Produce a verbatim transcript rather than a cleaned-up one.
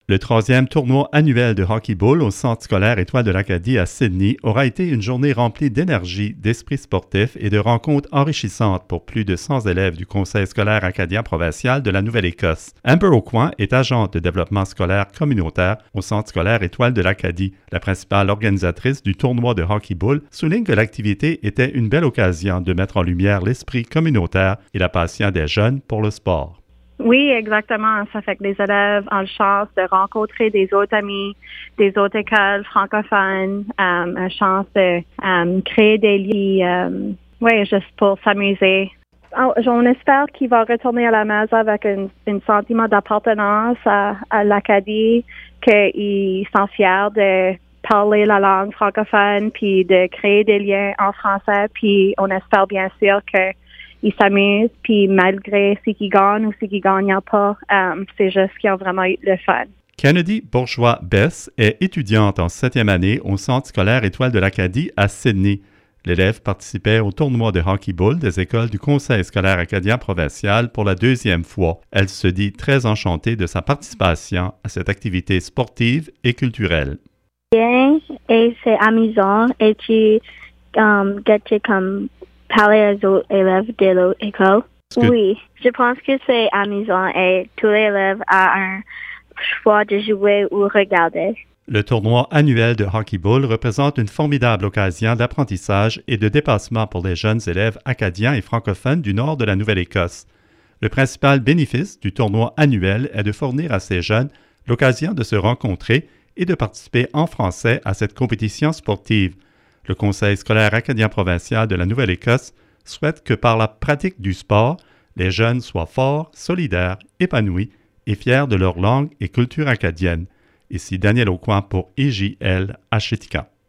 Le troisième tournoi annuel de hockey-ball au Centre scolaire Étoile de l'Acadie à Sydney aura été une journée remplie d'énergie, d'esprit sportif et de rencontres enrichissantes pour plus de cent élèves du Conseil scolaire acadien provincial de la Nouvelle-Écosse. Amber Aucoin est agente de développement scolaire communautaire au Centre scolaire Étoile de l'Acadie. La principale organisatrice du tournoi de hockey-ball souligne que l'activité était une belle occasion de mettre en lumière l'esprit communautaire et la passion des jeunes pour le sport. Oui, exactement. Ça fait que les élèves ont la chance de rencontrer des autres amis, des autres écoles francophones, um, une chance de um, créer des liens, um, oui, juste pour s'amuser. On espère qu'il va retourner à la maison avec un, un sentiment d'appartenance à, à l'Acadie, qu'ils sont fiers de parler la langue francophone, puis de créer des liens en français, puis on espère bien sûr que ils s'amusent, puis malgré ce qu'ils gagnent ou ce qu'ils ne gagnent pas, um, c'est juste qu'ils ont vraiment eu le fun. Kennedy Bourgeois-Bess est étudiante en septième année au Centre scolaire Étoile de l'Acadie à Sydney. L'élève participait au tournoi de hockey-ball des écoles du Conseil scolaire acadien provincial pour la deuxième fois. Elle se dit très enchantée de sa participation à cette activité sportive et culturelle. Bien, et c'est amusant, et tu um, gâtes comme parler aux autres élèves de l'autre école. Que... Oui, je pense que c'est amusant et tous les élèves ont un choix de jouer ou regarder. Le tournoi annuel de hockey-ball représente une formidable occasion d'apprentissage et de dépassement pour les jeunes élèves acadiens et francophones du nord de la Nouvelle-Écosse. Le principal bénéfice du tournoi annuel est de fournir à ces jeunes l'occasion de se rencontrer et de participer en français à cette compétition sportive. Le Conseil scolaire acadien provincial de la Nouvelle-Écosse souhaite que par la pratique du sport, les jeunes soient forts, solidaires, épanouis et fiers de leur langue et culture acadienne. Ici Daniel Aucoin pour I J L Ashitika.